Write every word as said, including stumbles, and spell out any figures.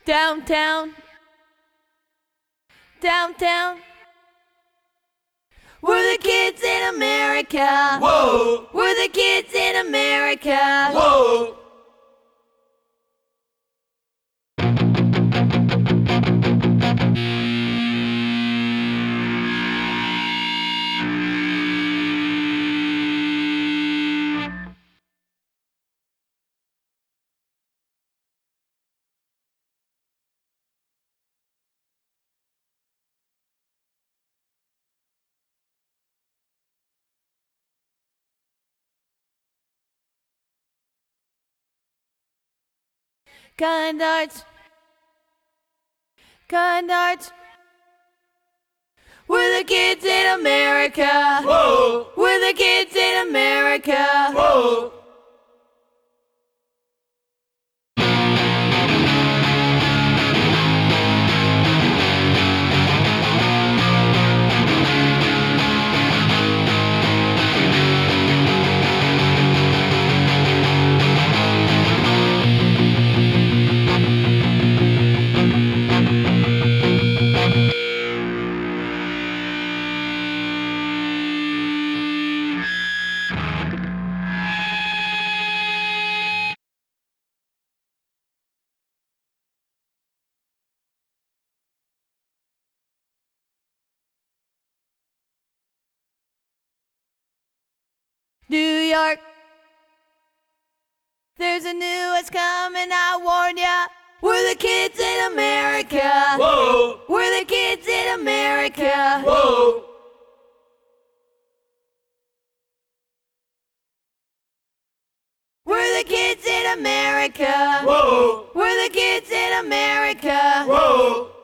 Downtown, downtown, we're the kids in America. Whoa! We're the kids in America. Whoa! Gun darts, gun darts. We're the kids in America. Whoa! We're the kids in America. Whoa! New York, there's a new what's coming, I warn ya. We're the kids in America. Whoa! We're the kids in America. Whoa! We're the kids in America. Whoa! We're the kids in America. Whoa!